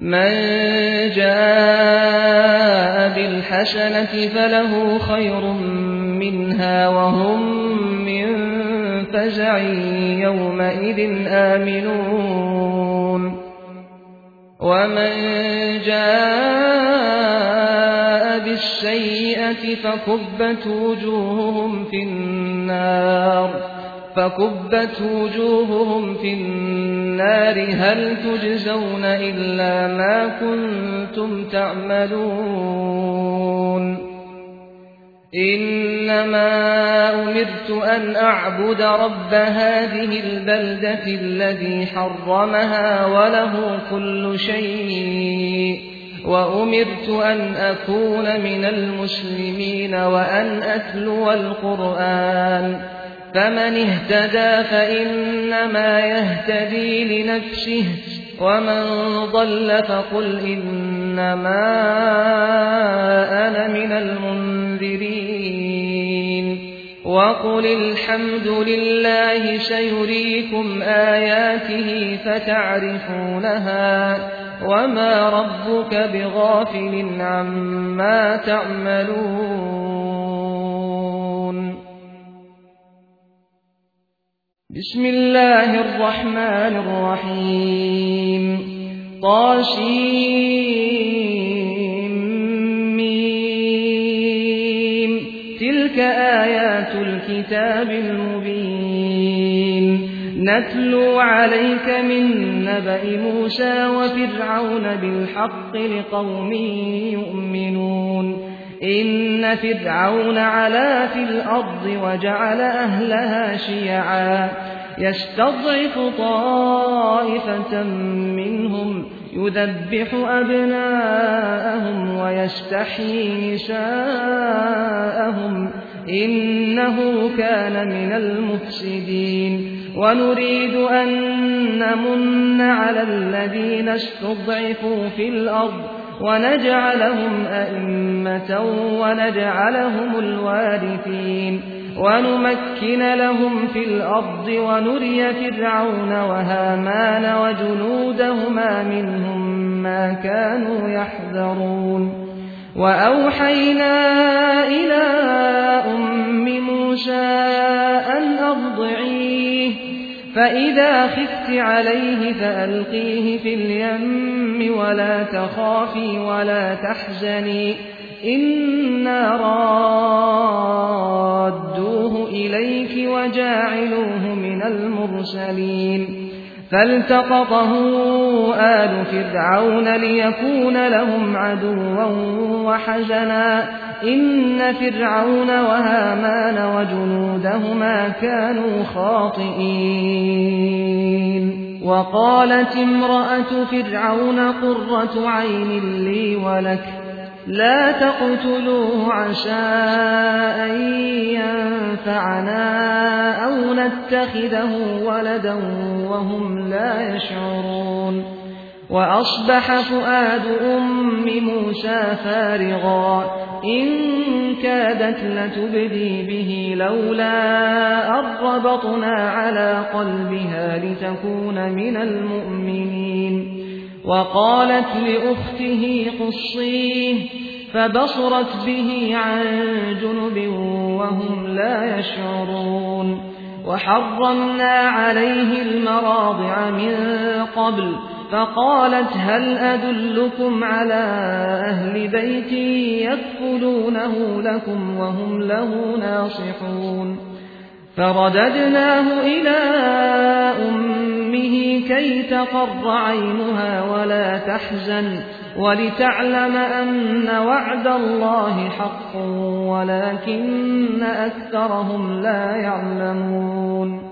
من جاء بالحسنة فله خير منها وهم من فزع يومئذ آمنون ومن جاء بالسيئة فكبت وجوههم في النار هل تجزون إلا ما كنتم تعملون إنما أمرت أن أعبد رب هذه البلدة الذي حرمها وله كل شيء وأمرت أن أكون من المسلمين وأن أتلو القرآن فمن اهتدى فإنما يهتدي لنفسه ومن ضل فقل إنما أنا من المنذرين وقل الحمد لله سيريكم آياته فتعرفونها وما ربك بغافل عما تعملون بسم الله الرحمن الرحيم طاسيم تلك آيات الكتاب المبين نتلو عليك من نبأ موسى وفرعون بالحق لقوم يؤمنون إن فرعون علا في الأرض وجعل أهلها شيعا يستضعف طائفة منهم يذبح أبناءهم ويستحيي نساءهم إنه كان من المفسدين ونريد أن نمن على الذين استضعفوا في الأرض ونجعلهم أئمة ونجعلهم الوارثين ونمكن لهم في الأرض ونري فرعون وهامان وجنودهما منهم ما كانوا يحذرون وأوحينا إلى أم موسى أن أرضعيه فإذا خفت عليه فألقيه في اليم ولا تخافي ولا تحزني إنا رادوه إليك وجاعلوه من المرسلين فالتقطه آل فرعون ليكون لهم عدوا وحزنا إن فرعون وهامان وجنودهما كانوا خاطئين وقالت امرأة فرعون قرة عين لي ولك لا تقتلوه عسى أن ينفعنا أو نتخذه ولدا وهم لا يشعرون وأصبح فؤاد أم موسى فارغا إن كادت لتبدي به لولا أن ربطنا على قلبها لتكون من المؤمنين وقالت لأخته قصيه فبصرت به عن جنب وهم لا يشعرون وحرمنا عليه المراضع من قبل فقالت هل أدلكم على أهل بيت يكفلونه لكم وهم له ناصحون فرددناه إلى أمه كي تقر عينها ولا تحزن ولتعلم أن وعد الله حق ولكن أكثرهم لا يعلمون